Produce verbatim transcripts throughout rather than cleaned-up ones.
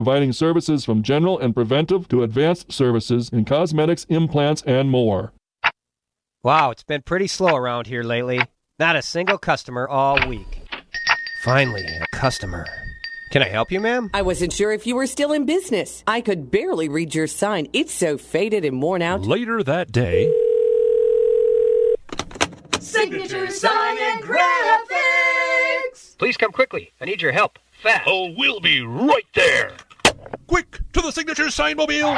providing services from general and preventive to advanced services in cosmetics, implants, and more. Wow, it's been pretty slow around here lately. Not a single customer all week. Finally, a customer. Can I help you, ma'am? I wasn't sure if you were still in business. I could barely read your sign. It's so faded and worn out. Later that day... Signature Sign and Graphics! Please come quickly. I need your help. Fast. Oh, we'll be right there. Quick, to the Signature Sign Mobile!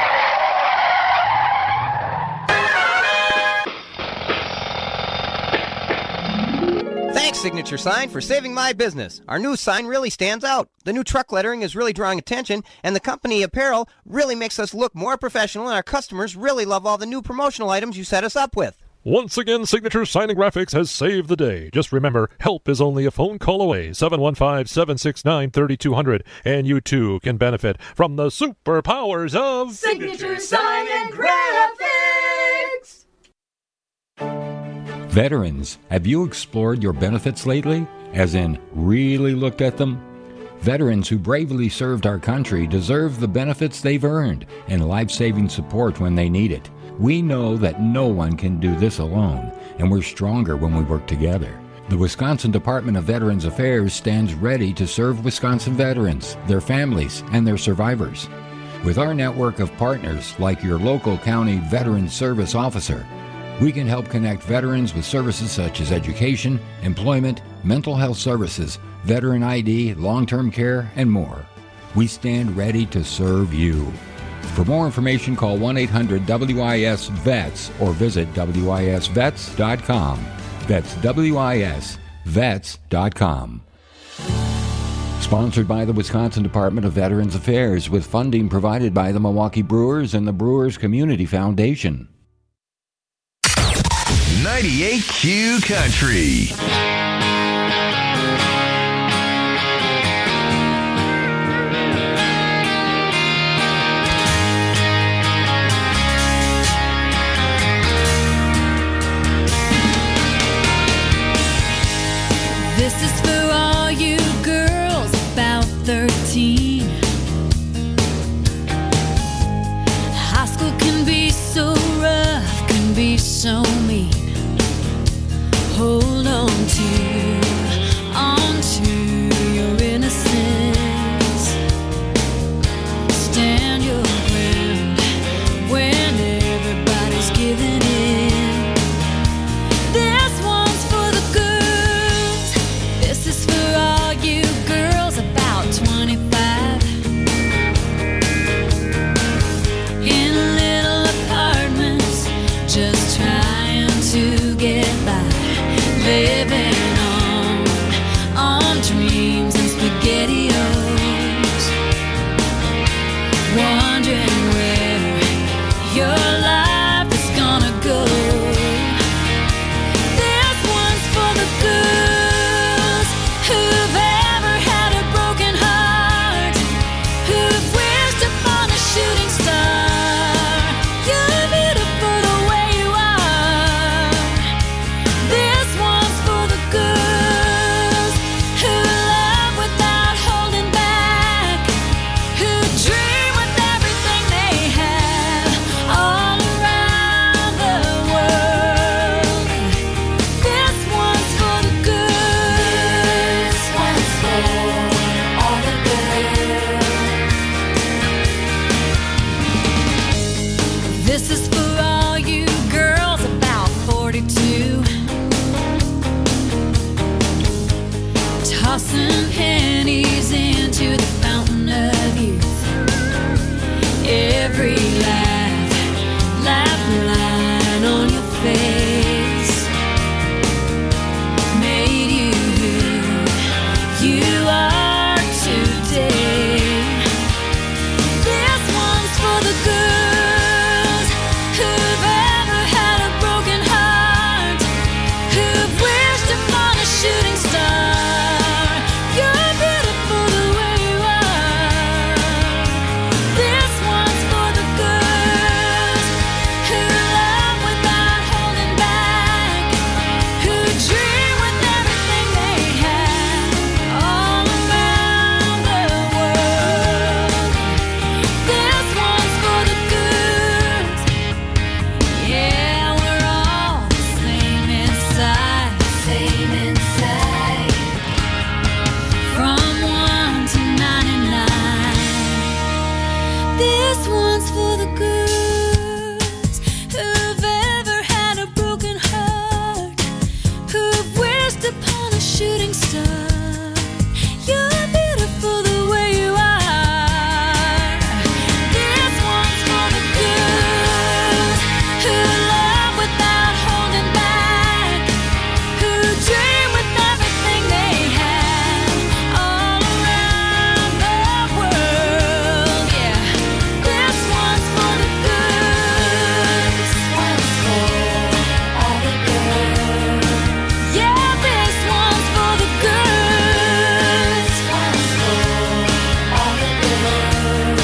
Thanks, Signature Sign, for saving my business. Our new sign really stands out. The new truck lettering is really drawing attention, and the company apparel really makes us look more professional, and our customers really love all the new promotional items you set us up with. Once again, Signature Sign and Graphics has saved the day. Just remember, help is only a phone call away, seven one five, seven six nine, three two zero zero, and you too can benefit from the superpowers of Signature Sign and Graphics! Veterans, have you explored your benefits lately? As in, really looked at them? Veterans who bravely served our country deserve the benefits they've earned and life-saving support when they need it. We know that no one can do this alone, and we're stronger when we work together. The Wisconsin Department of Veterans Affairs stands ready to serve Wisconsin veterans, their families, and their survivors. With our network of partners like your local county Veterans Service Officer, we can help connect veterans with services such as education, employment, mental health services, veteran I D, long-term care, and more. We stand ready to serve you. For more information, call one eight hundred W I S vets or visit W I S vets dot com. That's W I S vets dot com. Sponsored by the Wisconsin Department of Veterans Affairs with funding provided by the Milwaukee Brewers and the Brewers Community Foundation. ninety-eight Q Country. This is for all you girls about thirteen. High school can be so rough, can be so mean. Hold on to, on to your innocence. Stand your ground when everybody's giving in. This one's for the girls. This is for all you girls about twenty-five. In little apartments, just trying for the girls who've ever had a broken heart, who've wished upon a shooting star. You're beautiful the way you are. This one's for the girls who love without holding back, who dream with everything they have all around the world. Yeah, this one's for the girls. This one's for all the girls. Yeah, this one's for the girls. This one's for all the girls.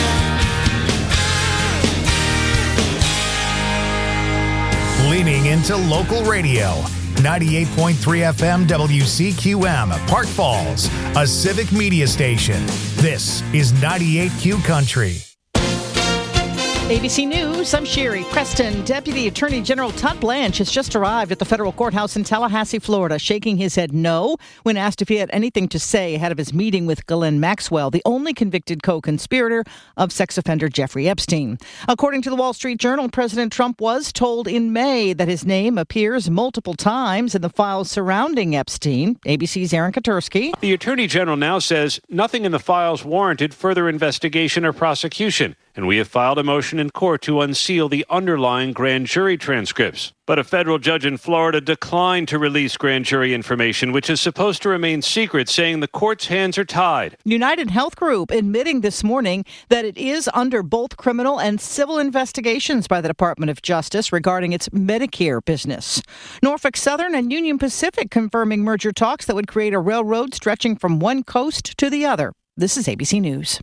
Leaning into local radio. ninety-eight point three F M W C Q M, Park Falls, a civic media station. This is ninety-eight Q Country. A B C News, I'm Sherry Preston. Deputy Attorney General Todd Blanche has just arrived at the federal courthouse in Tallahassee, Florida, shaking his head no when asked if he had anything to say ahead of his meeting with Ghislaine Maxwell, the only convicted co-conspirator of sex offender Jeffrey Epstein. According to the Wall Street Journal, President Trump was told in May that his name appears multiple times in the files surrounding Epstein. A B C's Aaron Katursky. The Attorney General now says nothing in the files warranted further investigation or prosecution, and we have filed a motion in court to unseal the underlying grand jury transcripts. But a federal judge in Florida declined to release grand jury information, which is supposed to remain secret, saying the court's hands are tied. United Health Group admitting this morning that it is under both criminal and civil investigations by the Department of Justice regarding its Medicare business. Norfolk Southern and Union Pacific confirming merger talks that would create a railroad stretching from one coast to the other. This is A B C News.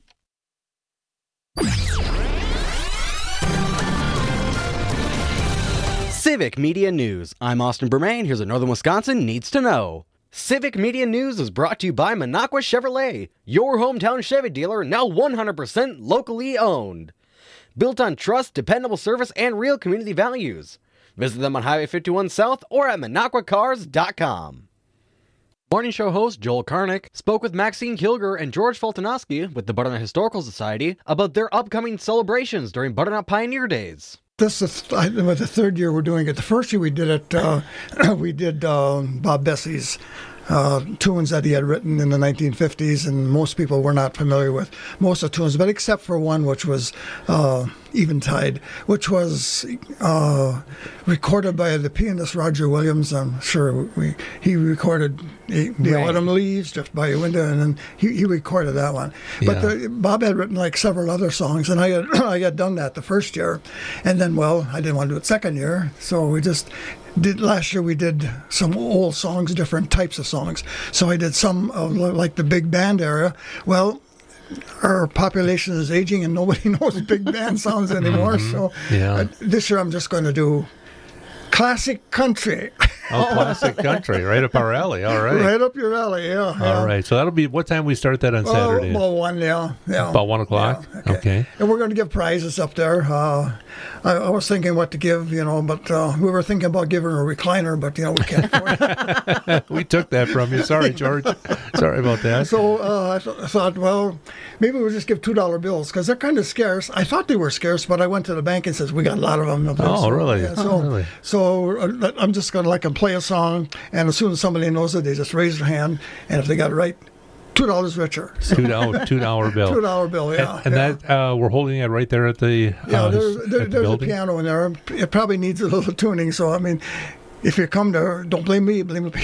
Civic Media News. I'm Austin Bermain. Here's what Northern Wisconsin needs to know. Civic Media News is brought to you by Minocqua Chevrolet, your hometown Chevy dealer, now one hundred percent locally owned. Built on trust, dependable service, and real community values. Visit them on Highway fifty-one South or at minocqua cars dot com. Morning show host Joel Karnick spoke with Maxine Kilger and George Fultonowski with the Butternut Historical Society about their upcoming celebrations during Butternut Pioneer Days. This is I, the third year we're doing it. The first year we did it, uh, we did uh, Bob Bessie's uh, tunes that he had written in the nineteen fifties, and most people were not familiar with most of the tunes, but except for one, which was uh, Eventide, which was uh, recorded by the pianist Roger Williams. I'm sure we, he recorded The, the right. Autumn Leaves, Just by Your Window, and then he, he recorded that one. Yeah. But the, Bob had written like several other songs, and I had I had done that the first year, and then well, I didn't want to do it second year, so we just did. Last year we did some old songs, different types of songs. So I did some of like the big band era. Well, our population is aging, and nobody knows big band sounds anymore. Mm-hmm. So yeah. uh, this year I'm just going to do classic country. Oh, classic country, right up our alley. All right, right up your alley. Yeah. All yeah. right. So that'll be what time we start that on Saturday? Oh, about one. Yeah. Yeah. About one o'clock. Yeah, okay. okay. And we're going to give prizes up there. Uh, I, I was thinking what to give, you know, but uh, we were thinking about giving her a recliner, but you know we can't afford it. We took that from you. Sorry, George. Sorry about that. So uh, I, th- I thought, well, maybe we'll just give two dollar bills because they're kind of scarce. I thought they were scarce, but I went to the bank and says we got a lot of them. Up there. Oh, so, really? Yeah, so, oh, really? So uh, I'm just going to like play a song, and as soon as somebody knows it, they just raise their hand, and if they got it right, two dollars richer. So. Two dollar, two dollar bill. Two dollar bill, yeah. And, and yeah. that uh, we're holding it right there at the uh, yeah. There's, there, at there's the a piano in there. It probably needs a little tuning. So I mean, if you come there, don't blame me, blame the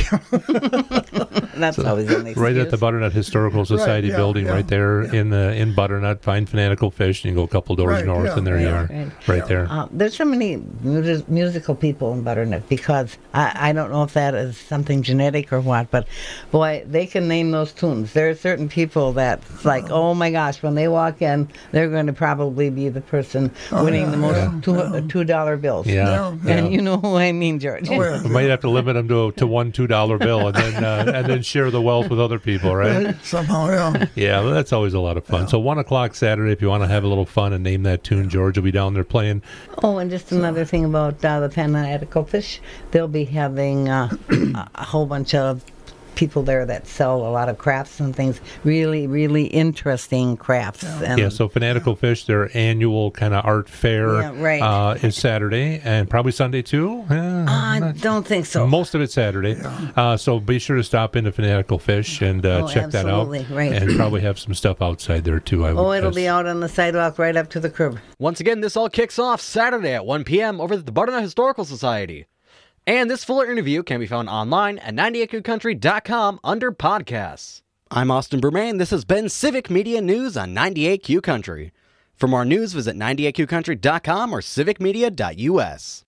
piano. That's so, always an excuse. Right at the Butternut Historical Society right, yeah, building, yeah, right there yeah. in the in Butternut. Find Fanatical Fish, and you go a couple doors right, north, yeah, and there yeah, you are, right, right yeah. there. Uh, there's so many mus- musical people in Butternut because I, I don't know if that is something genetic or what, but boy, they can name those tunes. There are certain people that's like, oh, oh my gosh, when they walk in, they're going to probably be the person oh, winning yeah, the most yeah, two, yeah. two dollar bills. Yeah, yeah. And you know who I mean, George. Oh, yeah. We might have to limit them to to one two dollar bill, and then uh, and then share the wealth with other people, right? Right, somehow, yeah. Yeah, well, that's always a lot of fun. Yeah. So one o'clock Saturday, if you want to have a little fun and name that tune, George will be down there playing. Oh, and just another thing about uh, the Fanatical Fish, they'll be having uh, a whole bunch of people there that sell a lot of crafts and things. Really, really interesting crafts. And yeah, so Fanatical Fish, their annual kind of art fair Yeah, right. uh, is Saturday and probably Sunday too. Eh, I don't think so. Most of it's Saturday. Uh, so be sure to stop into Fanatical Fish and uh, Oh, check that out. absolutely, right. And probably have some stuff outside there too, I would Oh, it'll guess. be out on the sidewalk right up to the curb. Once again, this all kicks off Saturday at one p.m. over at the Butternut Historical Society. And this fuller interview can be found online at ninety-eight Q country dot com under podcasts. I'm Austin Bermain. This has been Civic Media News on ninety-eight Q Country. For more news, visit ninety-eight Q country dot com or civic media dot u s.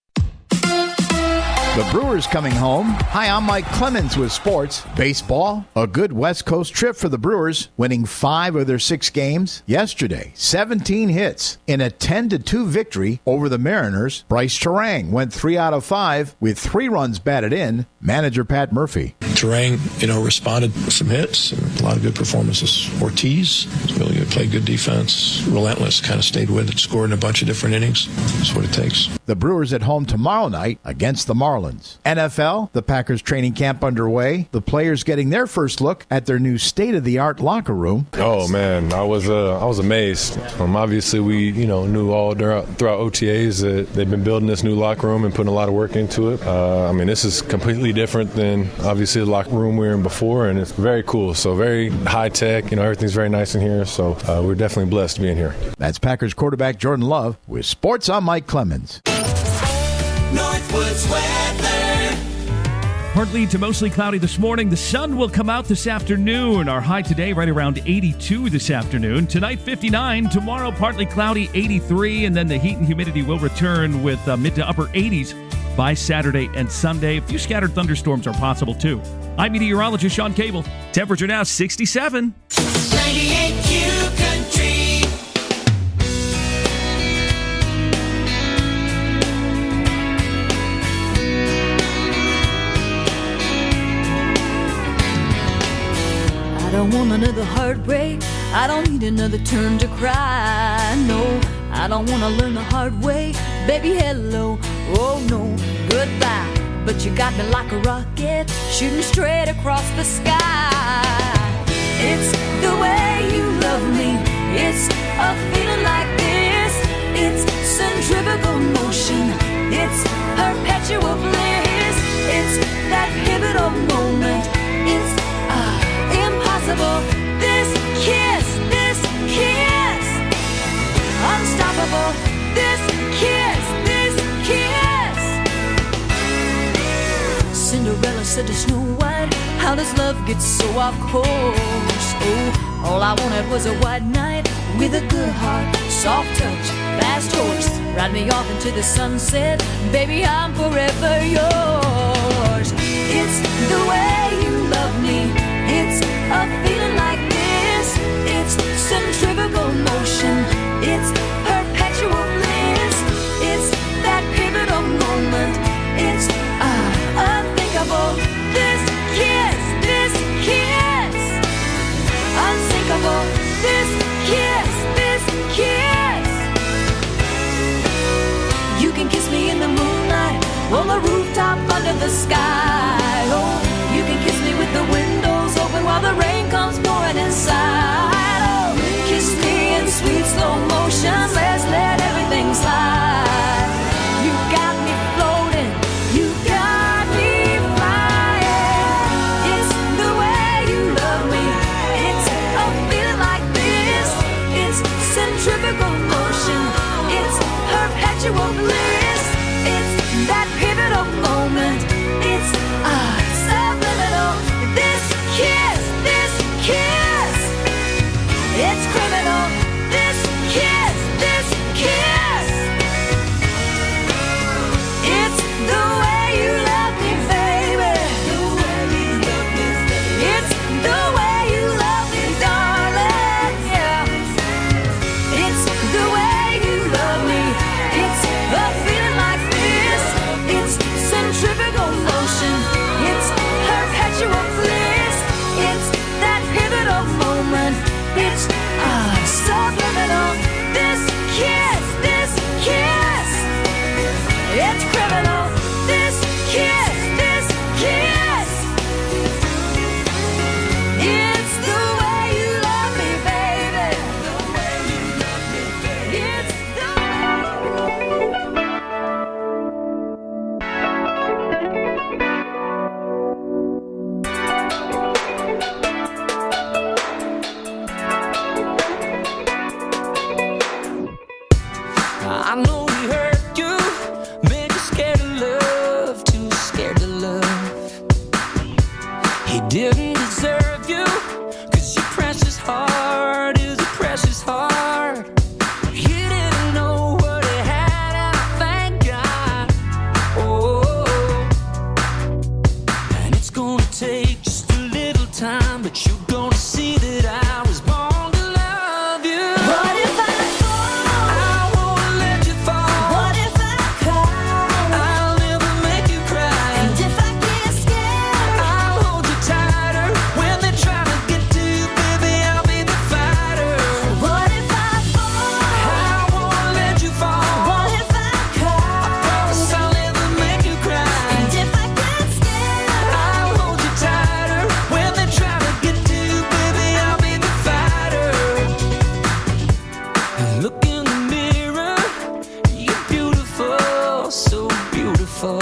The Brewers coming home. Hi, I'm Mike Clemens with sports. Baseball, a good West Coast trip for the Brewers, winning five of their six games. Yesterday, seventeen hits in a ten to two victory over the Mariners. Bryce Terang went three out of five with three runs batted in. Manager Pat Murphy. Terang, you know, responded with some hits and a lot of good performances. Ortiz really good, played good defense, relentless, kind of stayed with it, scored in a bunch of different innings. That's what it takes. The Brewers at home tomorrow night against the Marlins. N F L, the Packers training camp underway. The players getting their first look at their new state-of-the-art locker room. Oh man, I was uh, I was amazed. Um, obviously, we you know knew all throughout, throughout O T As that they've been building this new locker room and putting a lot of work into it. Uh, I mean, this is completely different than obviously the locker room we were in before, and it's very cool. So very high tech. You know, everything's very nice in here. So uh, we're definitely blessed being here. That's Packers quarterback Jordan Love with sports. I'm Mike Clemens. Northwoods weather. Partly to mostly cloudy this morning. The sun will come out this afternoon. Our high today right around eighty-two this afternoon. Tonight fifty-nine. Tomorrow partly cloudy eighty-three. And then the heat and humidity will return with uh, mid to upper eighties by Saturday and Sunday. A few scattered thunderstorms are possible too. I'm meteorologist Sean Cable. Temperature now sixty-seven. ninety-eight Q Country. I don't want another heartbreak. I don't need another turn to cry. No, I don't want to learn the hard way. Baby, hello. Oh, no, goodbye. But you got me like a rocket, shooting straight across the sky. It's the way you love me. It's a feeling like this. It's centrifugal motion. It's perpetual bliss. It's that pivotal moment. It's impossible. This kiss, this kiss, unstoppable. This kiss, this kiss. Cinderella said to Snow White, how does love get so off course? Oh, all I wanted was a white knight with a good heart, soft touch, fast horse. Ride me off into the sunset, baby, I'm forever yours. It's the way you love me. It's a feeling like this. It's centrifugal motion. It's perpetual bliss. It's that pivotal moment. It's uh, unthinkable. This kiss, this kiss, unsinkable. This kiss, this kiss. You can kiss me in the moonlight, on the rooftop under the sky. Oh, you can kiss me with the windows open while the rain comes pouring inside. Oh, kiss me in sweet slow motion. Let's let everything slide. You got me floating. You got me flying. It's the way you love me. It's a feeling like this. It's centrifugal motion. It's perpetual bliss. It's that pivotal moment. It's ah. This kiss, this kiss, it's criminal. This kiss, this kiss, it's the way you love me, baby. It's the way you love me, darling. Yeah, it's the way you love me. It's a feeling like this. It's centrifugal motion. It's perpetual. I know he hurt you, made you scared of love, too scared to love. He didn't deserve you, cause your precious heart is a precious heart. He didn't know what he had, and I thank God. Oh, and it's gonna take just a little time, but you're gonna see that I was born to love you. What if I fall? I won't let you fall. What if I cry? I'll never make you cry. And if I get scared, I'll hold you tighter. When they try to get to you, baby, I'll be the fighter. What if I fall? I won't let you fall. What if I cry? I promise I'll never make you cry. And if I get scared, I'll hold you tighter. When they try to get to you, baby, I'll be the fighter. Look in the mirror, you're beautiful, so beautiful.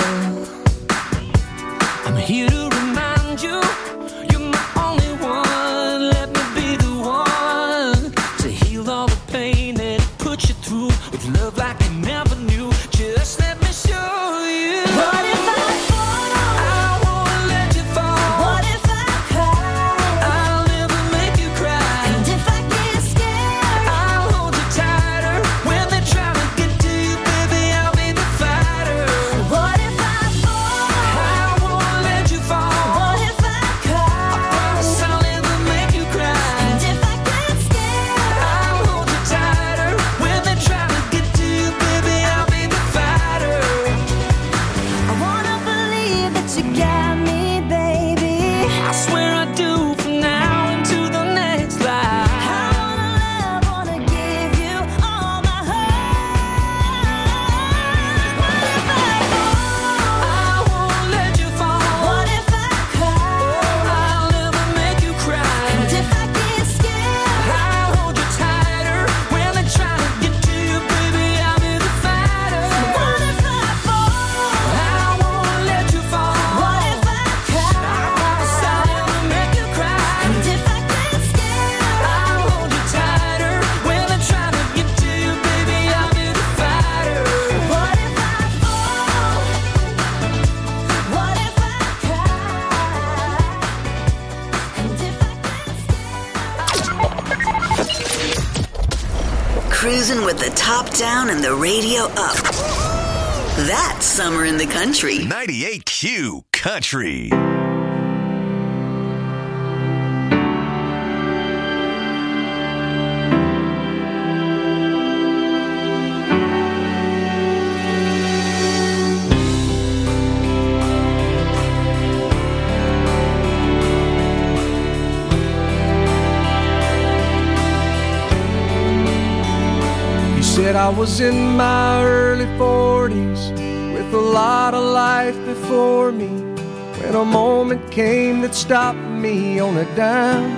I'm here to remind you, you're my only one. Let me be the one to heal all the pain that it put you through with love like you never knew. Just let me show you. What if I fall? I won't let you fall. What if I cry? I'll never make you cry. And if I get scared, I'll hold you tighter. When they try to get to you, baby, I'll be the fighter. What if I fall? I won't let you fall. What if I cry? I promise I'll never make you cry. And if I get scared, I'll hold you tighter. When they try to get to you, baby, I'll be the fighter. I wanna believe that you got me, baby. I swear I do from now into the next life. I wanna love, wanna give you all my heart. What if I fall? I won't let you fall. What if I cry? I'll never make you cry. And if I get scared, I'll hold you tighter. When they try to get to you, baby, I'll be the fighter. What if I fall? I won't let you fall. What if I cry? I promise I'll never make you cry. And if I get scared, I'll hold you tighter. When they try to get to you, baby, I'll be the fighter. What if I fall? What if I cry? And if I Cruising with the top down and the radio up. That's summer in the country. ninety-eight Q Country. He said I was in my early forties with a lot of life before me, when a moment came that stopped me on a dime.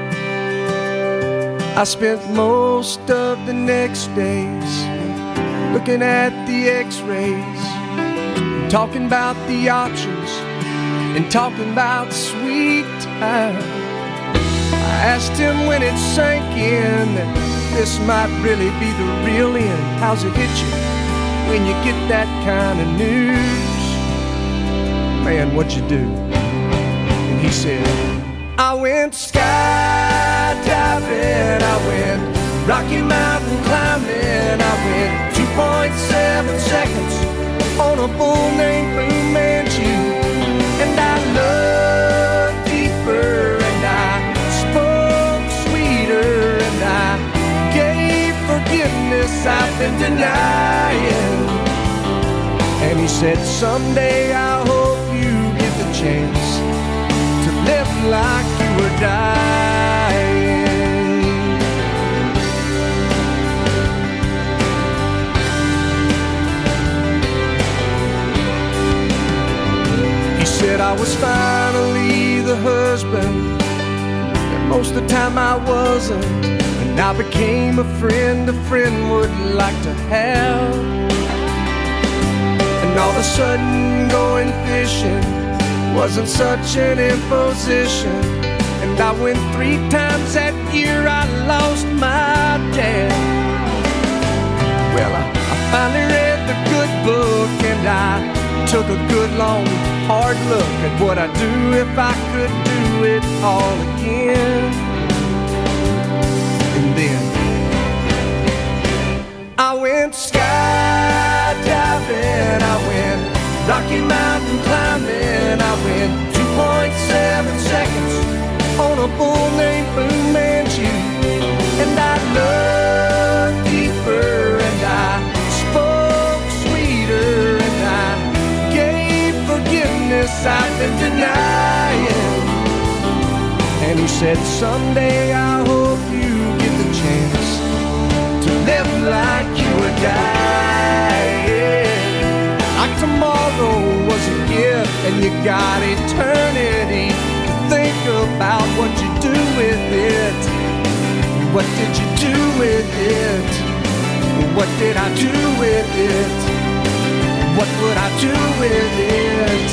I spent most of the next days looking at the x-rays, talking about the options and talking about sweet time. I asked him when it sank in that this might really be the real end. How's it hit you when you get that kind of news? Man, what'd you do? And he said, I went skydiving, I went Rocky Mountain climbing, I went two point seven seconds on a bull named Blue Manchu. And I loved deeper, and I spoke sweeter, and I gave forgiveness I've been denying. And he said, someday I hope you get the chance to live like you were dying. He said I was finally the husband that most of the time I wasn't, and I became a friend a friend would like to have. And all of a sudden going fishing wasn't such an imposition, and I went three times that year. I lost my dad. Well, I, I finally said, what I'd do if I could do it all again. And then I went skydiving, I went Rocky Mountain climbing, I went two point seven seconds on a bull named Fu Manchu. And I looked deeper and I spoke sweeter and I gave forgiveness I've been denying. And he said, someday I hope you get the chance to live like you were dying. Like tomorrow was a gift and you got eternity to think about what you do with it. What did you do with it? What did I do with it? What would I do with it?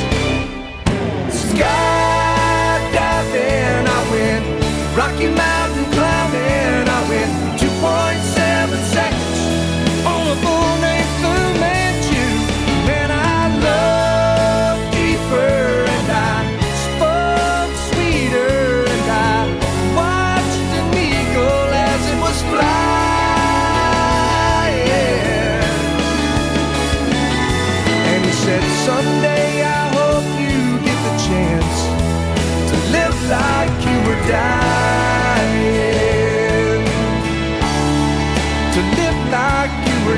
Skydiving, I went Rocky Mountain climbing, I went two point seven seconds on a bull named Fu Manchu. Man, I loved deeper and I spoke sweeter and I watched an eagle as it was flying. And he said, someday I hope you get the chance to live like you were dying. To live like you were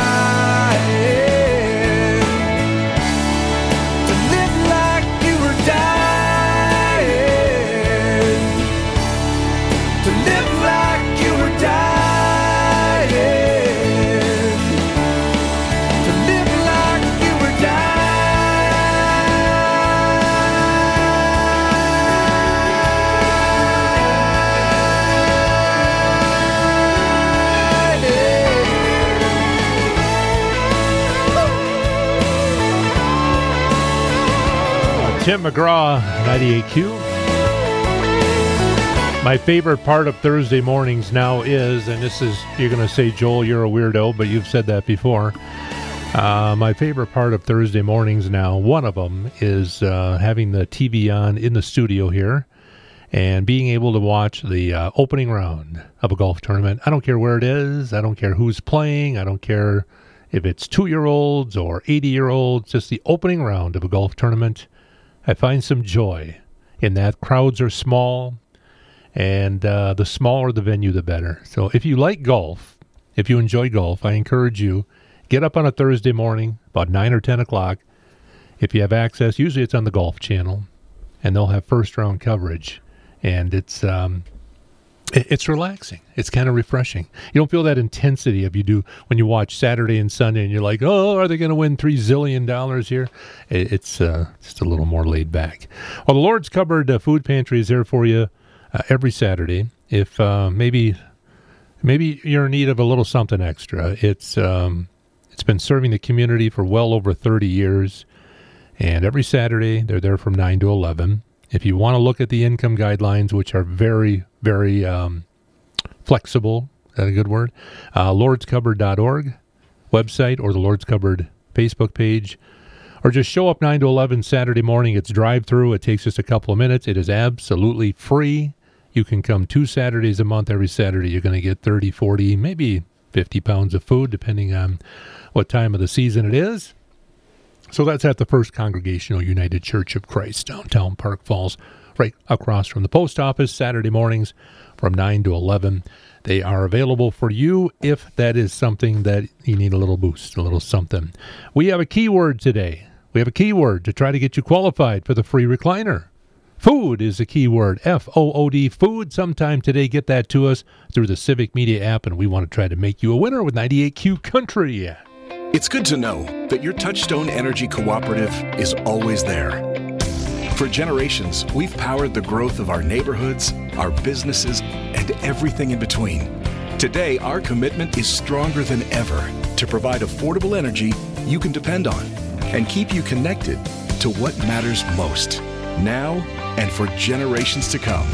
dying. To live like you were dying. To live like you were dying. To live like you were Tim McGraw, ninety-eight Q. My favorite part of Thursday mornings now is, and this is, you're going to say, Joel, you're a weirdo, but you've said that before. Uh, my favorite part of Thursday mornings now, one of them is uh, having the T V on in the studio here and being able to watch the uh, opening round of a golf tournament. I don't care where it is. I don't care who's playing. I don't care if it's two-year-olds or eighty-year-olds. Just the opening round of a golf tournament. I find some joy in that. Crowds are small, and uh, the smaller the venue, the better. So if you like golf, if you enjoy golf, I encourage you, get up on a Thursday morning, about nine or ten o'clock. If you have access, usually it's on the Golf Channel, and they'll have first-round coverage. And it's um, it, it's relaxing. It's kind of refreshing. You don't feel that intensity if you do when you watch Saturday and Sunday, and you're like, oh, are they going to win three zillion dollars here? It, it's uh, just a little more laid back. Well, the Lord's Cupboard uh, Food Pantry is there for you uh, every Saturday. If uh, maybe maybe you're in need of a little something extra, it's um, it's been serving the community for well over thirty years, and every Saturday they're there from nine to eleven. If you want to look at the income guidelines, which are very, very um, flexible, is that a good word? Uh, lords cupboard dot org website or the Lord's Cupboard Facebook page. Or just show up nine to eleven Saturday morning. It's drive-through. It takes just a couple of minutes. It is absolutely free. You can come two Saturdays a month. Every Saturday you're going to get thirty, forty, maybe fifty pounds of food, depending on what time of the season it is. So that's at the First Congregational United Church of Christ, downtown Park Falls, right across from the post office, Saturday mornings from nine to eleven. They are available for you if that is something that you need a little boost, a little something. We have a keyword today. We have a keyword to try to get you qualified for the free recliner. Food is the keyword, F O O D, food. Sometime today, get that to us through the Civic Media app, and we want to try to make you a winner with ninety-eight Q Country. It's good to know that your Touchstone Energy Cooperative is always there. For generations, we've powered the growth of our neighborhoods, our businesses, and everything in between. Today, our commitment is stronger than ever to provide affordable energy you can depend on and keep you connected to what matters most, now and for generations to come.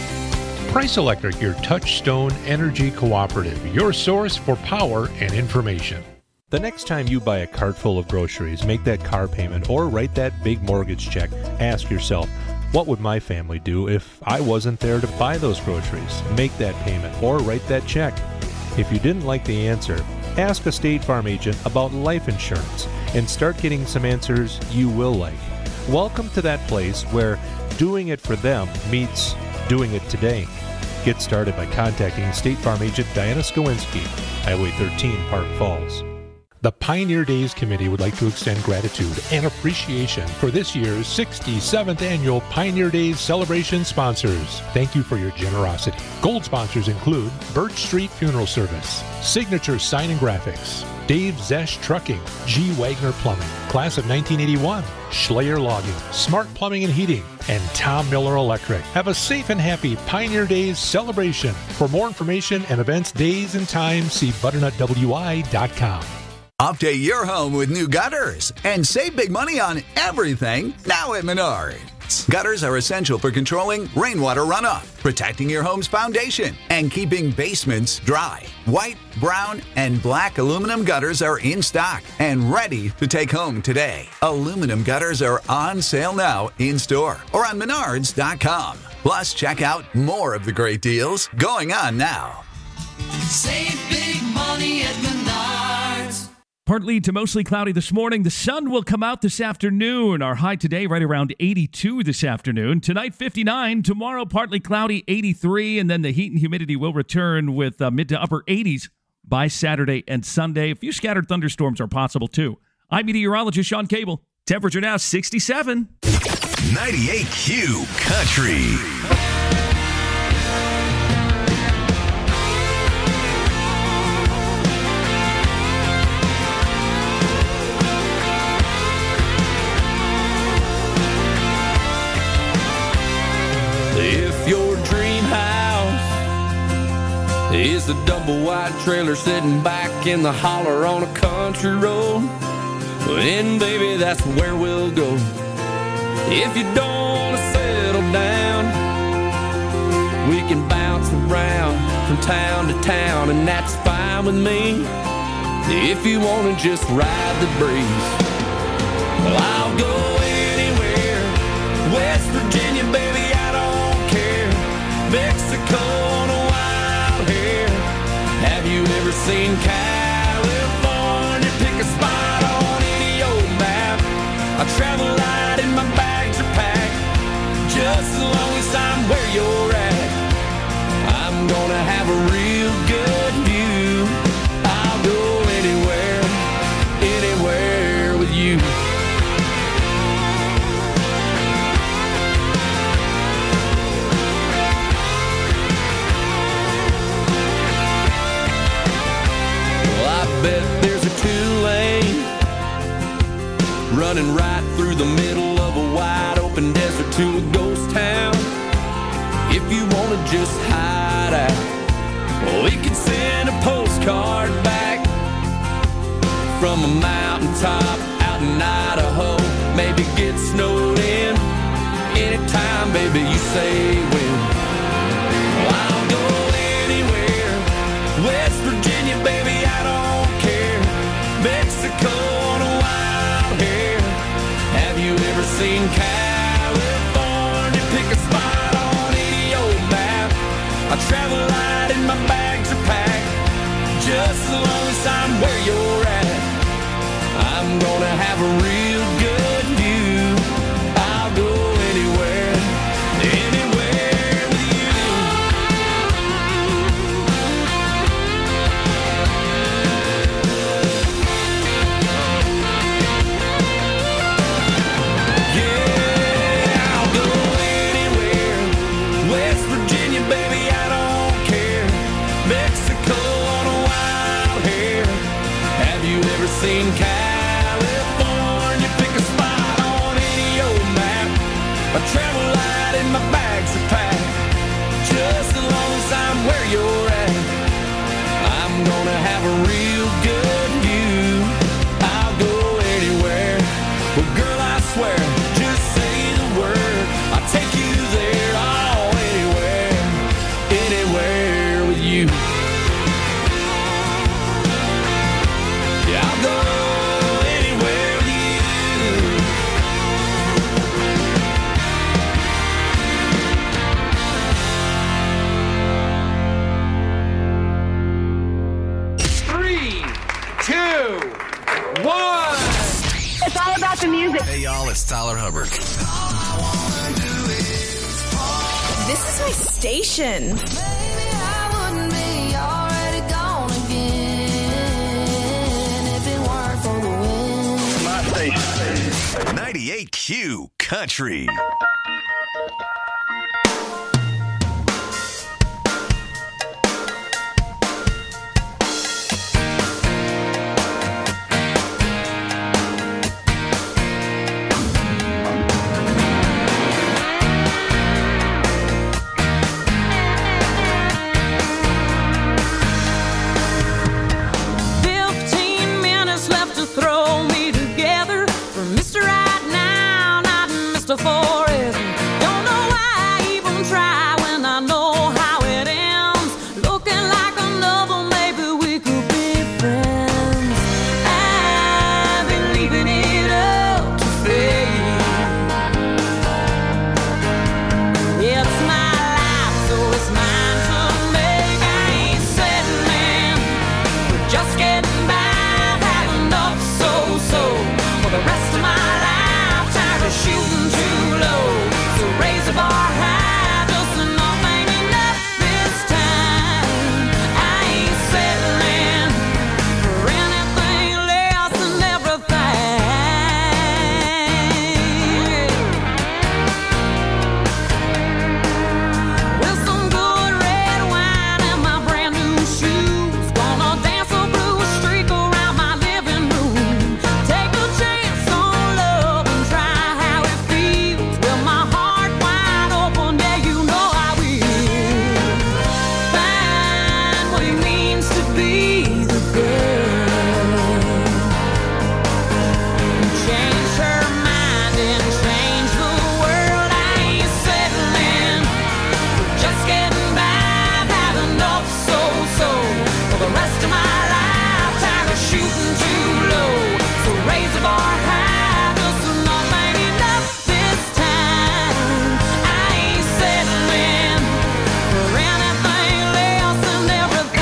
Price Electric, your Touchstone Energy Cooperative, your source for power and information. The next time you buy a cart full of groceries, make that car payment, or write that big mortgage check, ask yourself, what would my family do if I wasn't there to buy those groceries, make that payment, or write that check? If you didn't like the answer, ask a State Farm agent about life insurance and start getting some answers you will like. Welcome to that place where doing it for them meets doing it today. Get started by contacting State Farm agent Diana Skowinski, Highway thirteen, Park Falls. The Pioneer Days Committee would like to extend gratitude and appreciation for this year's sixty-seventh Annual Pioneer Days Celebration sponsors. Thank you for your generosity. Gold sponsors include Birch Street Funeral Service, Signature Sign and Graphics, Dave Zesh Trucking, G. Wagner Plumbing, Class of nineteen eighty-one, Schleyer Logging, Smart Plumbing and Heating, and Tom Miller Electric. Have a safe and happy Pioneer Days celebration. For more information and events, days, and times, see butternut w i dot com. Update your home with new gutters and save big money on everything now at Menards. Gutters are essential for controlling rainwater runoff, protecting your home's foundation, and keeping basements dry. White, brown, and black aluminum gutters are in stock and ready to take home today. Aluminum gutters are on sale now in store or on menards dot com. Plus, check out more of the great deals going on now. Save big money at Menards. Partly to mostly cloudy this morning. The sun will come out this afternoon. Our high today right around eighty-two this afternoon. Tonight, fifty-nine. Tomorrow, partly cloudy, eighty-three. And then the heat and humidity will return with uh, mid to upper eighties by Saturday and Sunday. A few scattered thunderstorms are possible, too. I'm meteorologist Sean Cable. Temperature now sixty-seven. ninety-eight Q Country. If your dream house is a double wide trailer sitting back in the holler on a country road, then baby, that's where we'll go. If you don't want to settle down, we can bounce around from town to town, and that's fine with me. If you want to just ride the breeze, well, I'll go anywhere. West Virginia, baby, I don't care. Mexico on a wild hair. Have you ever seen California? Pick a spot on any old map. I travel light and my bags are packed. Just as long as I'm where you're at, I'm gonna have a real good view. I'll go anywhere, anywhere with you. Bet there's a two-lane running right through the middle of a wide open desert to a ghost town. If you want to just hide out, well, we can send a postcard back from a mountaintop out in Idaho. Maybe get snowed in anytime, baby, you say when. Well, I'll go anywhere. West Virginia, baby, I don't Mexico on a wild hair. Have you ever seen California? Pick a spot on any old map. I travel light and my bags are packed. Just as long as I'm where you're at, I'm gonna have a real good view. I'll go anywhere, anywhere with you. Seen California, pick a spot on any old map. I travel light and my bags are packed. Just as long as I'm where you're at, I'm gonna have a real good view. I'll go anywhere. Well, girl, I swear, just say the word, I'll take you there. Oh, anywhere, anywhere with you. Yeah, I'll go two, one. It's all about the music. Hey, y'all, it's Tyler Hubbard. This is my station. My station. ninety-eight Q Country. Fifteen minutes left to throw me together for Mister Right Now, not Mister Forever. Don't know why I even try when I know how it ends. Looking like another, maybe we could be friends. I've been leaving it up to fate. It's my life, so it's mine to make. I ain't settling for just getting by. I've had enough, so-so for the rest of my life. Tired of shooting too low, so raise the bar high. Just enough ain't enough this time. I ain't settling for anything less than everything. With some good red wine and my brand new shoes, gonna dance a blues streak around my living room. Take a chance on love and try how it feels. With my heart wide open, yeah, you know I will. Find what it means to be the girl. Change her mind and change the world. I ain't settling for just getting by. I've had enough, so-so for the rest of my life. Tired of shooting too low, so raise the bar high. Just enough ain't enough this time. I ain't settling for anything less than everything.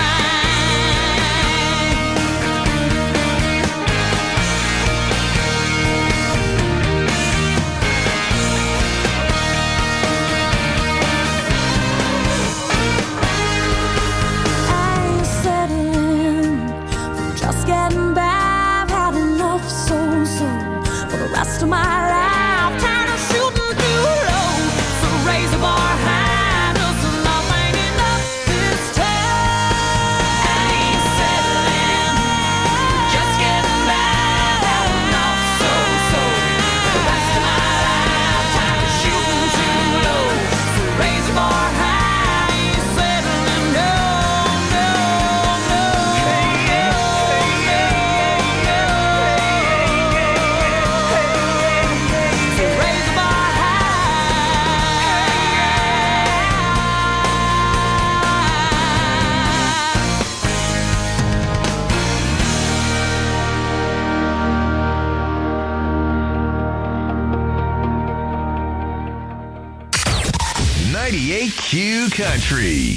I ain't settling for just getting by. I've had enough, so-so for the rest of my life. Tired of shooting too low, so raise the bar high. Just enough ain't enough this time. I ain't settling for just getting by. I've had enough, so-so for the rest of my life. Tired of shooting too low, so raise the bar high. I ain't settling, no, no, no. So raise the bar ninety-eight Q Country.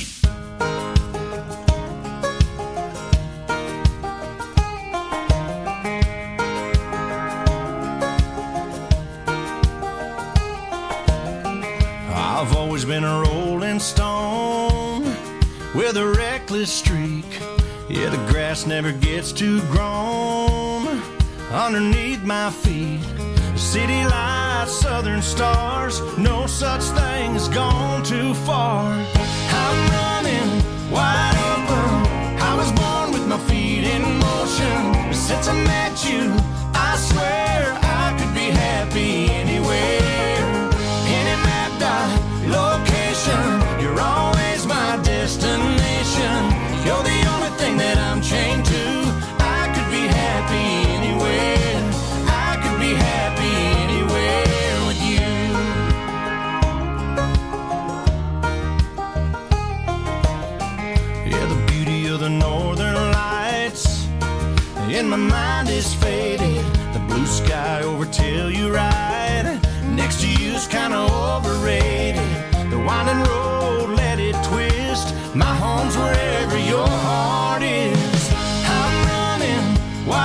I've always been a rolling stone with a reckless streak. Yeah, the grass never gets too grown underneath my feet. City lights, southern stars, no such thing as gone too far. I'm running wide open. I was born with my feet in motion. Since I met you, I swear I could be happy anywhere. Any map dot location, you're always my destination. You're the only thing that I'm chained to. I could be happy anywhere. I could be happy anywhere with you. Yeah, the beauty of the northern lights in my mind is faded. The blue sky over Telluride next to you's kinda overrated. The winding road, let it twist. My home's wherever your heart is. I'm running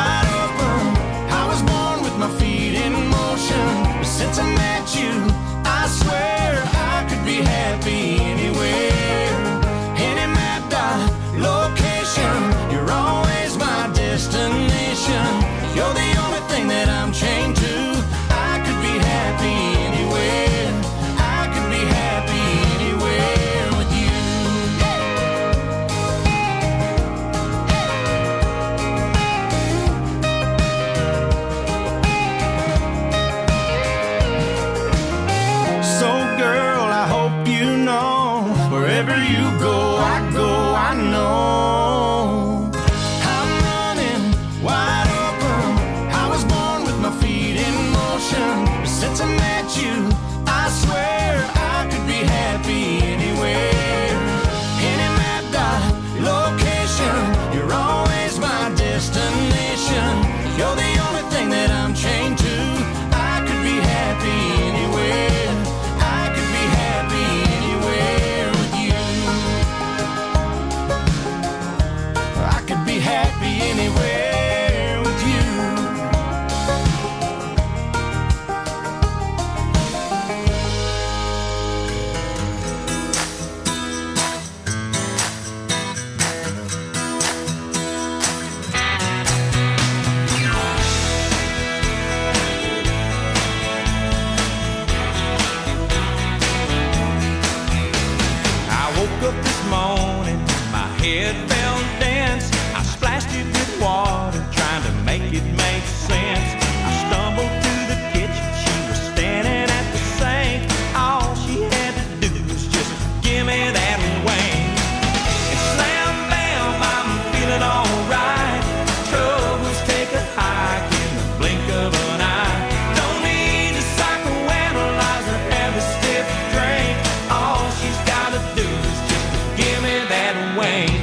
make it make sense. I stumbled to the kitchen, she was standing at the sink. All she had to do was just give me that wing. And slam bam, I'm feeling alright. Troubles take a hike in the blink of an eye. Don't need to psychoanalyze or have a stiff drink. All she's gotta do is just give me that wing.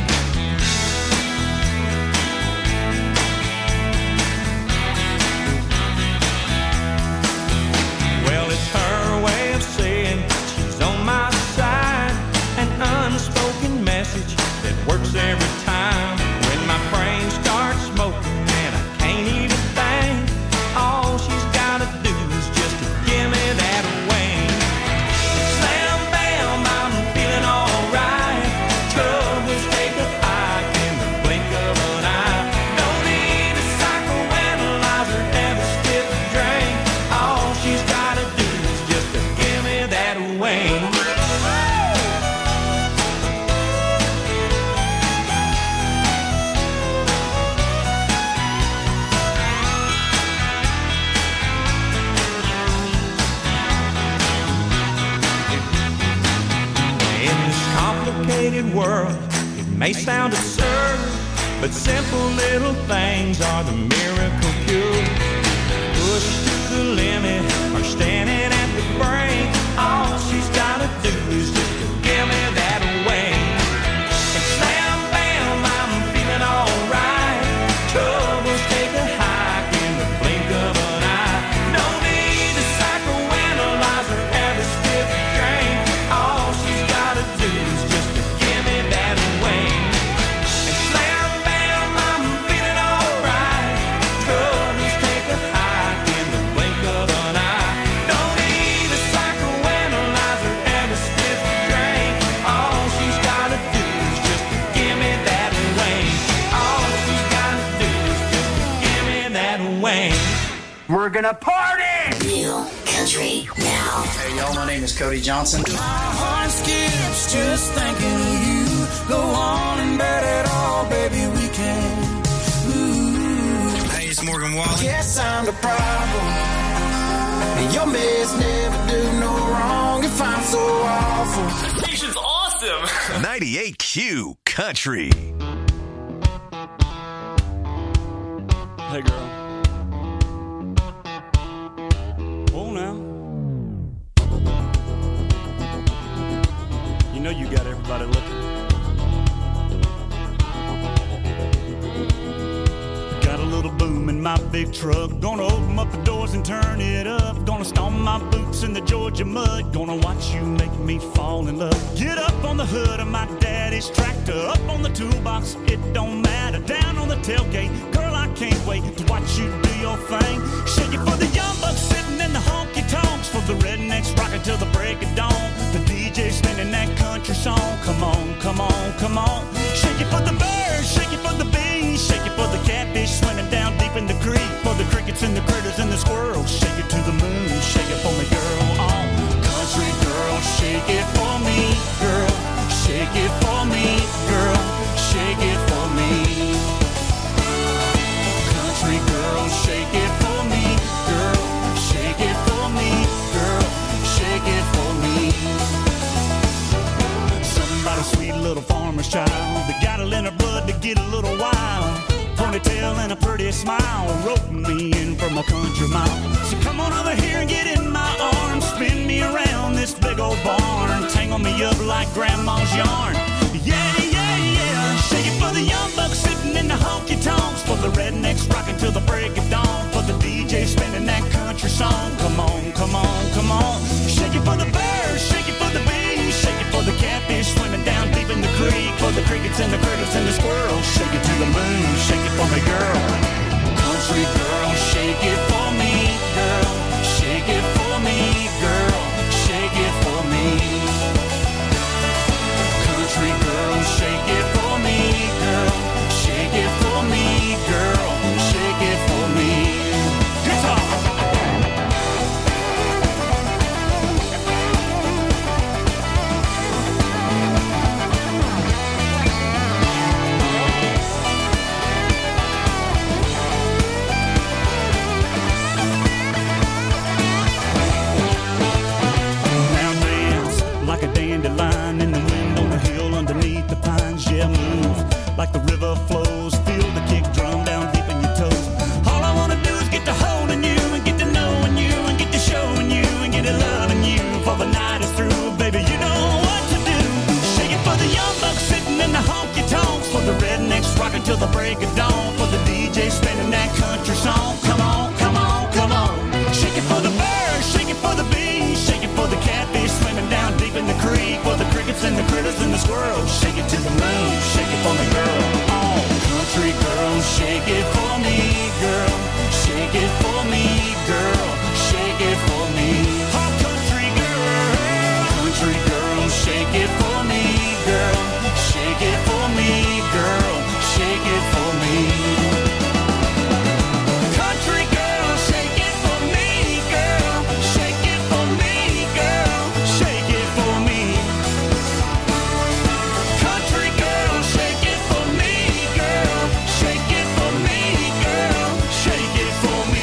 Well, it's her way of saying she's on my side. An unspoken message that works every time. When my brain starts smoking and I can't even think, all she's gotta do is just give me that wing. Slam bam, I'm feeling alright. Troubles take a hike in the blink of an eye. Don't need a psychoanalyze or have a stiff drink. All she's gotta do is just give me that wing. In this complicated world, it may sound absurd, but simple little things are the miracle cure. Pushed to the limit or standing at the brink, all she's gotta do is just give me that wing. And slam bam, I'm feeling alright. Troubles take a hike in the blink of an eye. No need to psychoanalyze or have a stiff drink. All she's gotta do is just give me that wing. And slam bam, I'm feeling alright. Troubles take a hike in the blink of an eye. Don't need a psychoanalyze or have a stiff drink. All she's gotta do is just give me that wing. All she's gotta do is just give me that wing. We're gonna party! Real country now. Hey y'all, my name is Cody Johnson. My heart skips just thinking of you. Go on and bet it all, baby, we can. Ooh. Hey, it's Morgan Wallen. Guess I'm the problem. And your mess never do no wrong if I'm so awful. This station's awesome. ninety-eight Q Country. Hey, girl. Oh, now. You know you got everybody looking. Got a little boom in my big truck. Gonna open up the doors and turn it up. Gonna stomp my boots in the Georgia mud. Gonna watch you make me fall in love. Get up on the hood of my daddy's tractor. Up on the toolbox, it don't matter. Down on the tailgate, girl, I can't wait to watch you do your thing. Shake it for the young bucks sitting in the honky tonks. For the rednecks rocking till the break of dawn. The D J spinning that country song. Come on, come on, come on. Shake it for the birds, shake it for the bees. Shake it for the catfish swimming down deep in the creek. For the crickets and the critters and the squirrels. Shake it to the moon, shake it for me, girl. Oh, country girl, shake it for me, girl. Shake it for me, girl. Shake it for me. Country girl, shake it for me, girl. Shake it for me, girl. Shake it for me. Somebody sweet little farmer's child that got it in her blood to get a little wild. Ponytail and a pretty smile, roping me in from a country mile. So come on over here and get in my arms, spin me around this big old barn, tangle me up like grandma's yarn. Yeah, yeah, yeah. Shake it for the young bucks sitting in the honky tonks, for the rednecks rocking till the break of dawn, for the D J spinning that country song. Come on, come on, come on. Shake it for the birds, shake it for the bees, shake it for the catfish swimming down deep in the creek, for the crickets and the critters and the squirrels. Shake it to the moon, shake it for me, girl. Country girl, shake it for me, girl. Shake it for me, girl. Shake it for me. Country girl, shake it for me, girl. Shake it for me, girl. Shake it for me. Guitar. country song. Come on, come on, come on. Shake it for the birds, shake it for the bees, shake it for the catfish swimming down deep in the creek, for the crickets and the critters and the squirrels. Shake it to the moon, shake it for me, girl. Oh, country girl, shake it for me, girl. Shake it for me, girl. Shake it for me. Oh, country girl, country girl, shake it for me, girl. Shake it for me, girl. Shake it for me. Country girl, shake it for me, girl. Shake it for me, girl. Shake it for me. Country girl, shake it for me, girl. Shake it for me, girl. Shake it for me.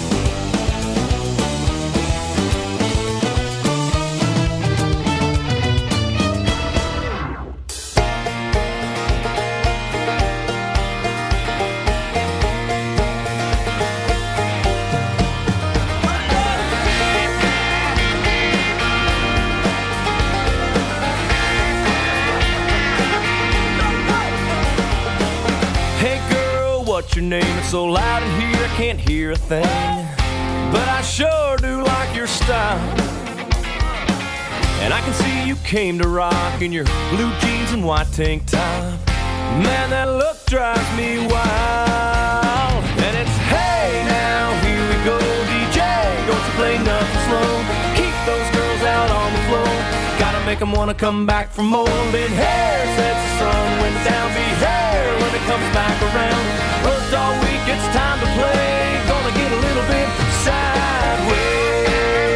Hey girl, what's your name? It's so loud in here I can't hear a thing, but I sure do like your style. And I can see you came to rock in your blue jeans and white tank top. Man, that look drives me wild. And it's hey now, here we go, D J, don't you play nothing slow. Keep those girls out on the floor. Gotta make them wanna come back for more. Been hair since the sun went down. Be hair when it comes back around. Worked all week, it's time to play. Gonna get a little bit sideways.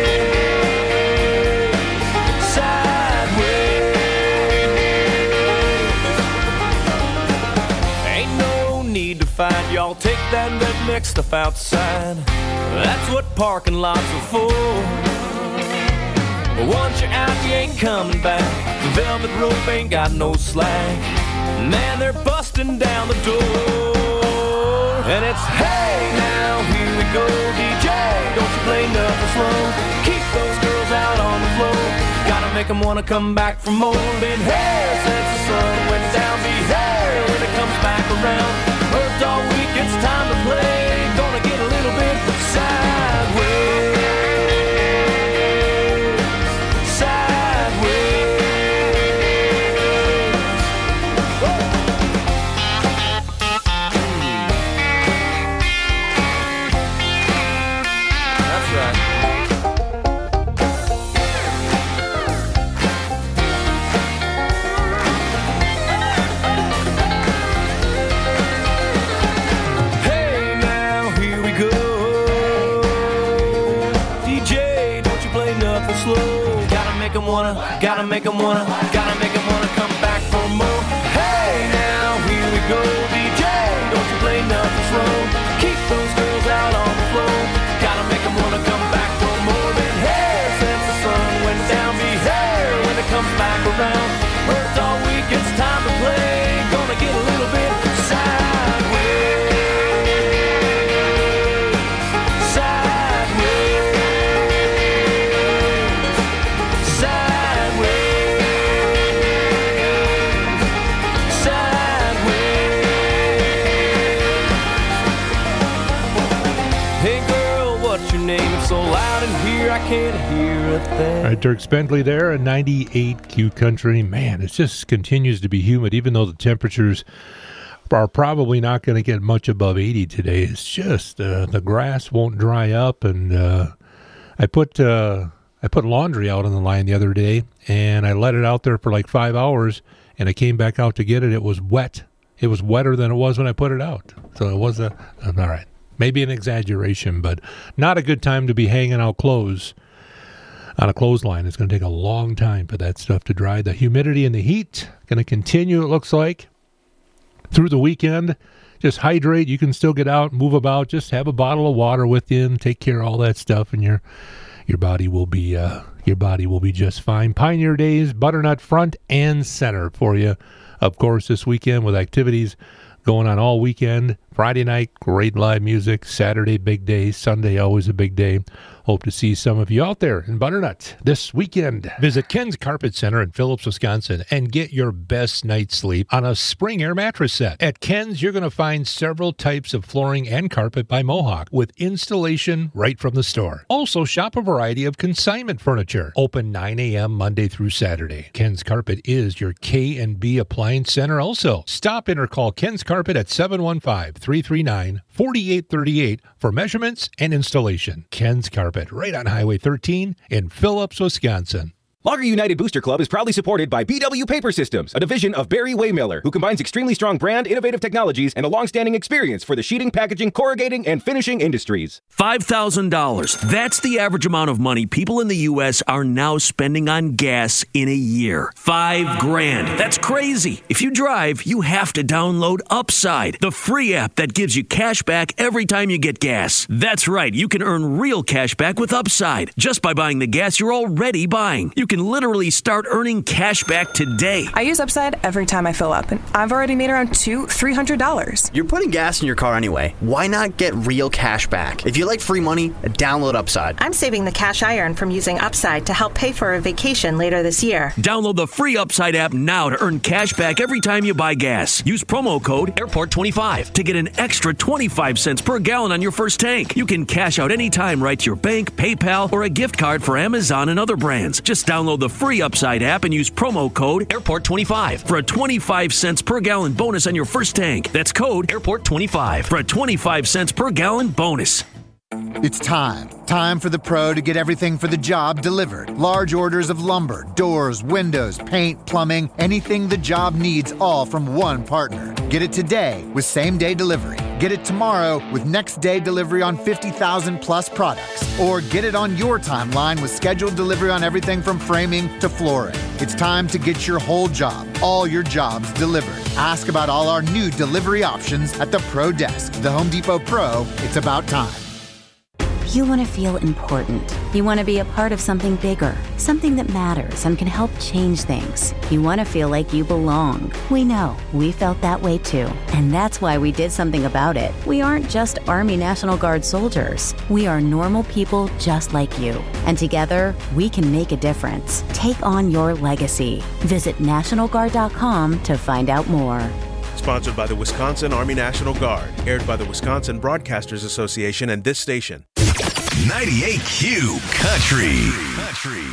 Sideways. Ain't no need to fight, y'all. Take that redneck stuff outside. That's what parking lots are for. But once you're out, you ain't coming back. The velvet rope ain't got no slack. Man, they're busting down the door. And it's hey now, here we go, D J, don't you play nothing slow. Keep those girls out on the floor. Gotta make them wanna come back for more. Been here since the sun went down. Be here when it comes back around. Worked all week, it's time to play. Gonna get a little bit sideways. Wanna, gotta make them wanna, gotta make them wanna come back for more. Hey now, here we go, D J, don't you play nothing slow. Keep those girls out on the floor. Gotta make them wanna come back for more. Been here since the sun went down. Be here when it comes back around. Worked all week, it's time to play. Gonna get a little bit sideways. So loud in here, I can't hear a thing. All right, Dirk Bentley there, a ninety-eight Q Country. Man, it just continues to be humid, even though the temperatures are probably not going to get much above eighty today. It's just uh, the grass won't dry up, and uh, I put uh, I put laundry out on the line the other day, and I let it out there for like five hours, and I came back out to get it. It was wet. It was wetter than it was when I put it out. So it was a all right. Maybe an exaggeration, but not a good time to be hanging out clothes on a clothesline. It's going to take a long time for that stuff to dry. The humidity and the heat going to continue, it looks like, through the weekend. Just hydrate. You can still get out, move about. Just have a bottle of water with you and take care of all that stuff, and your your body will be uh, your body will be just fine. Pioneer Days, Butternut front and center for you, of course, this weekend with activities going on all weekend from Friday night, great live music. Saturday, big day. Sunday, always a big day. Hope to see some of you out there in Butternut this weekend. Visit Ken's Carpet Center in Phillips, Wisconsin, and get your best night's sleep on a spring air mattress set. At Ken's, you're going to find several types of flooring and carpet by Mohawk with installation right from the store. Also, shop a variety of consignment furniture. Open nine a.m. Monday through Saturday. Ken's Carpet is your K and B Appliance Center also. Stop in or call Ken's Carpet at seven one five, three three nine, four eight three eight for measurements and installation. Ken's Carpet, right on Highway thirteen in Phillips, Wisconsin. Logger United Booster Club is proudly supported by B W Paper Systems, a division of Barry Waymiller, who combines extremely strong brand, innovative technologies, and a long-standing experience for the sheeting, packaging, corrugating, and finishing industries. five thousand dollars. That's the average amount of money people in the U S are now spending on gas in a year. Five grand. That's crazy. If you drive, you have to download Upside, the free app that gives you cash back every time you get gas. That's right. You can earn real cash back with Upside just by buying the gas you're already buying. You can literally start earning cash back today. I use Upside every time I fill up, and I've already made around two, three hundred dollars. You're putting gas in your car anyway. Why not get real cash back? If you like free money, download Upside. I'm saving the cash I earn from using Upside to help pay for a vacation later this year. Download the free Upside app now to earn cash back every time you buy gas. Use promo code airport twenty-five to get an extra twenty-five cents per gallon on your first tank. You can cash out anytime right to your bank, PayPal, or a gift card for Amazon and other brands. Just download the free Upside app and use promo code airport twenty-five for a twenty-five cents per gallon bonus on your first tank. That's code airport twenty-five for a twenty-five cents per gallon bonus. It's time. Time for the pro to get everything for the job delivered. Large orders of lumber, doors, windows, paint, plumbing, anything the job needs, all from one partner. Get it today with same-day delivery. Get it tomorrow with next-day delivery on fifty thousand plus products. Or get it on your timeline with scheduled delivery on everything from framing to flooring. It's time to get your whole job, all your jobs delivered. Ask about all our new delivery options at the Pro Desk. The Home Depot Pro, it's about time. You want to feel important. You want to be a part of something bigger, something that matters and can help change things. You want to feel like you belong. We know. We felt that way too. And that's why we did something about it. We aren't just Army National Guard soldiers. We are normal people just like you. And together, we can make a difference. Take on your legacy. Visit National Guard dot com to find out more. Sponsored by the Wisconsin Army National Guard. Aired by the Wisconsin Broadcasters Association and this station. ninety-eight Q Country. Country.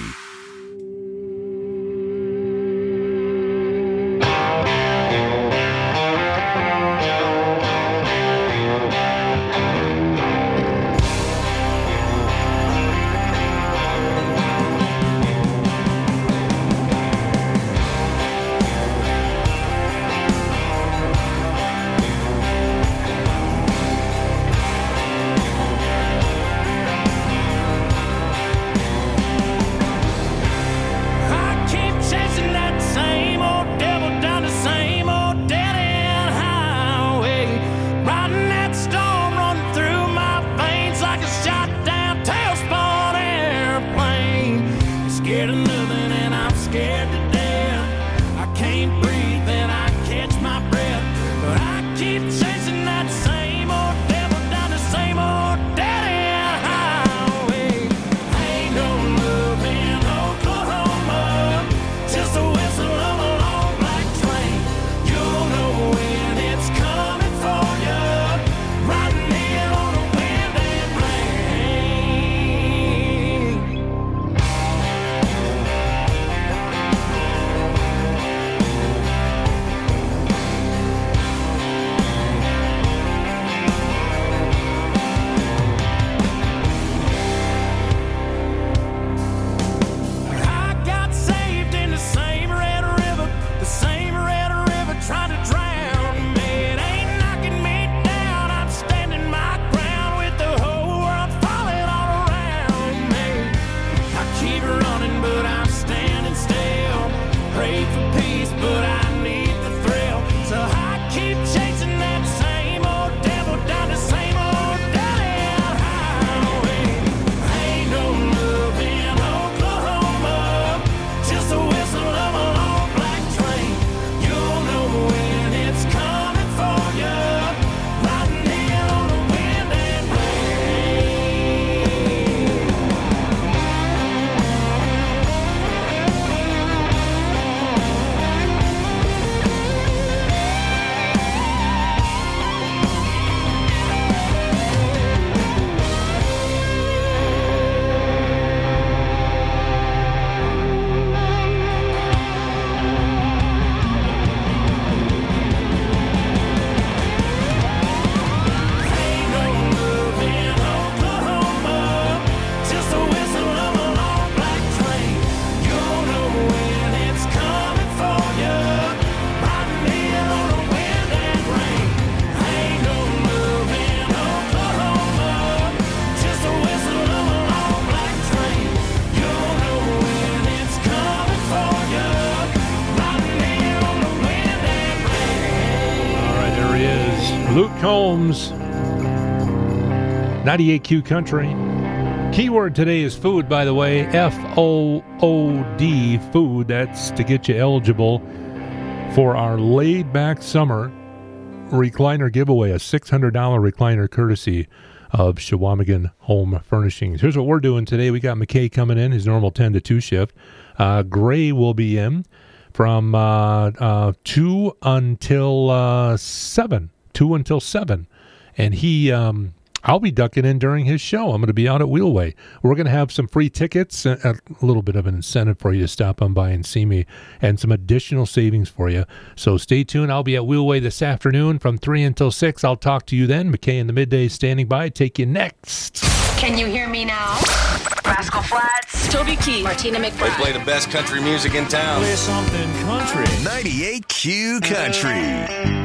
Holmes. ninety-eight Q Country. Keyword today is food, by the way. F O O D, food. That's to get you eligible for our laid-back summer recliner giveaway, a six hundred dollars recliner courtesy of Shawamigan Home Furnishings. Here's what we're doing today. We got McKay coming in, his normal ten to two shift. Uh, Gray will be in from uh, uh, two until uh, seven. two until seven. And he... Um, I'll be ducking in during his show. I'm going to be out at Wheelway. We're going to have some free tickets, a, a little bit of an incentive for you to stop on by and see me, and some additional savings for you. So stay tuned. I'll be at Wheelway this afternoon from three until six. I'll talk to you then. McKay in the Midday standing by. Take you next. Can you hear me now? Rascal Flatts, Toby Keith, Martina McBride. They play the best country music in town. Play something country. ninety-eight Q Country.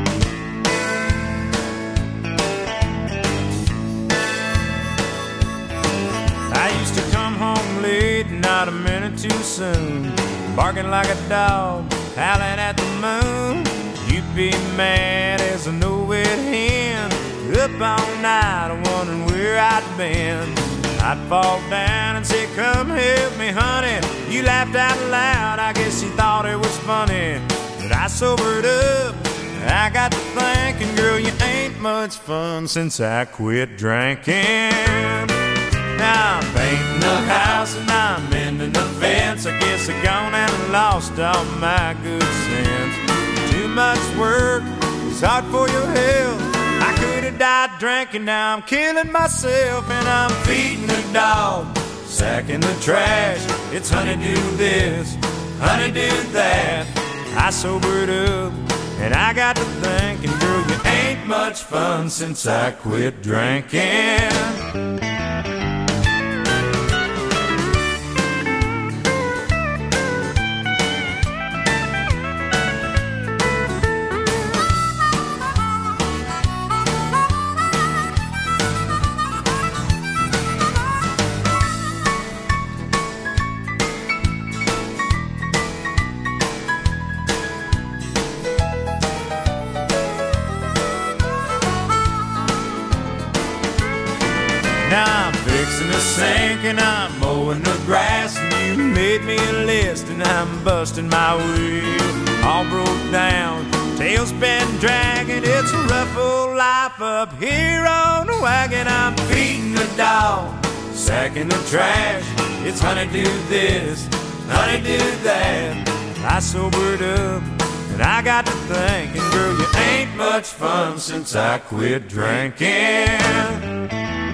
I used to come home late, not a minute too soon, barking like a dog, howling at the moon. You'd be mad as a no-wit hen, up all night wondering where I'd been. I'd fall down and say, come help me, honey. You laughed out loud, I guess you thought it was funny. But I sobered up, I got to thinking, girl, you ain't much fun since I quit drinking. Now I'm painting a house and I'm mending the fence. I guess I gone and lost all my good sense. Too much work, it's hard for your health. I could have died drinking, now I'm killing myself. And I'm feeding the dog, sacking the trash. It's honey do this, honey do that. I sobered up and I got to thinking, girl, you ain't much fun since I quit drinking. Now I'm fixing the sink and I'm mowing the grass, and you made me a list and I'm busting my wheel. All broke down, tail's been dragging. It's a rough old life up here on the wagon. I'm feeding the dog, sacking the trash. It's honey do this, honey do that. I sobered up and I got to thinking, girl, you ain't much fun since I quit drinking.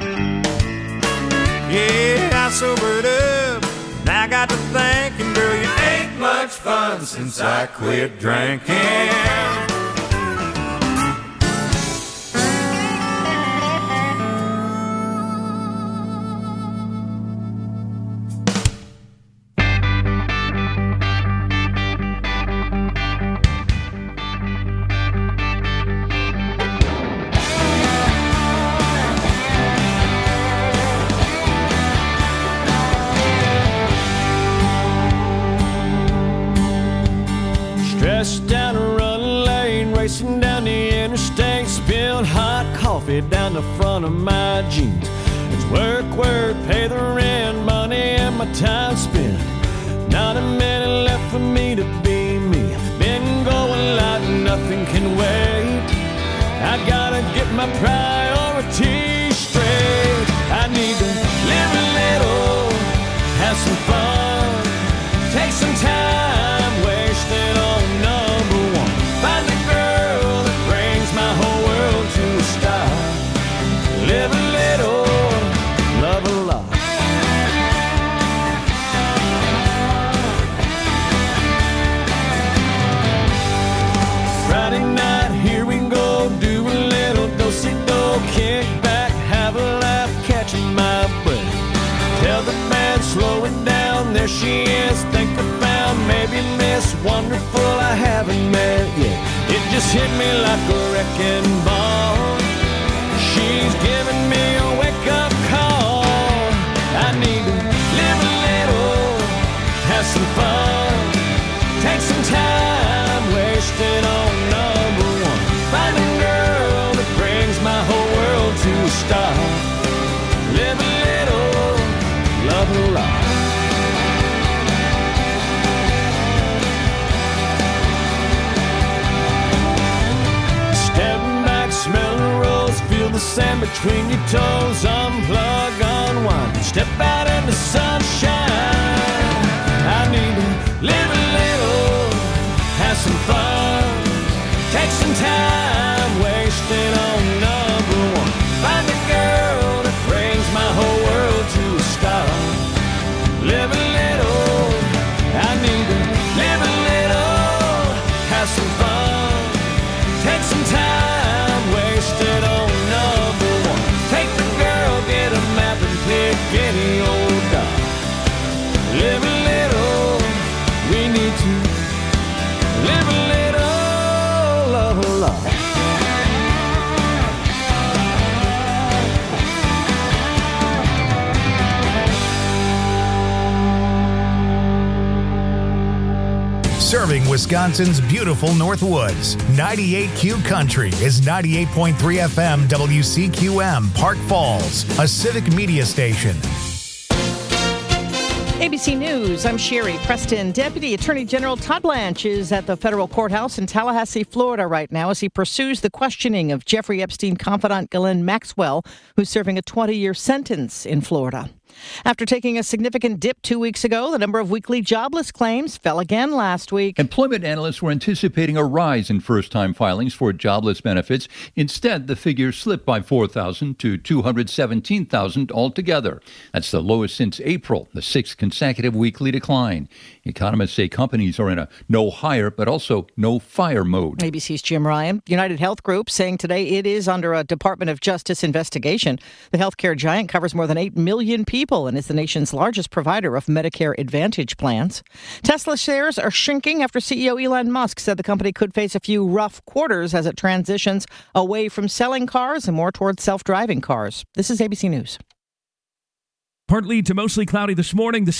Yeah, I sobered up, and I got to thinking, girl, you ain't much fun since I quit drinking. Stressed down a running lane, racing down the interstate, spilled hot coffee down the front of my jeans. It's work, work, pay the rent, money and my time spent. Not a minute left for me to be me. Been going like nothing can wait. I gotta get my priorities straight. I need to live a little, have some fun, take some time, wasted on number one. Find the girl that brings my whole world to a stop. Live a little, love a lot. Friday night, here we go, do a little do-si-do, kick back, have a laugh, catching my breath. Tell the band, slow it down, there she is, think I found maybe Miss Wonderful I haven't met yet. It just hit me like a wrecking ball. She's giving me a wake-up call. I need to live a little, have some fun, take some time, wasted on number one. Find a girl that brings my Live a little, love a lot. Stepping back, smell the rose, feel the sand between your toes. Unplug, unwind, step out in the sunshine. I need to live a little, have some fun, take some time, wasted on number one. Find a girl that brings my whole world to a stop. Live a little, I need to live a little, have some fun, take some time, wasted on number one. Take the girl, get a map and pick any old dog. Live a little, we need to live a little, love a lot. Serving Wisconsin's beautiful North Woods. ninety-eight Q Country is ninety-eight point three F M W C Q M, Park Falls, a civic media station. A B C News, I'm Sherry Preston. Deputy Attorney General Todd Blanche is at the federal courthouse in Tallahassee, Florida right now as he pursues the questioning of Jeffrey Epstein confidant Ghislaine Maxwell, who's serving a twenty-year sentence in Florida. After taking a significant dip two weeks ago, the number of weekly jobless claims fell again last week. Employment analysts were anticipating a rise in first-time filings for jobless benefits. Instead, the figure slipped by four thousand to two hundred seventeen thousand altogether. That's the lowest since April, the sixth consecutive weekly decline. Economists say companies are in a no hire but also no fire mode. A B C's Jim Ryan. United Health Group saying today it is under a Department of Justice investigation. The healthcare giant covers more than eight million people and is the nation's largest provider of Medicare Advantage plans. Tesla shares are shrinking after C E O Elon Musk said the company could face a few rough quarters as it transitions away from selling cars and more towards self-driving cars. This is A B C News. Partly to mostly cloudy this morning. The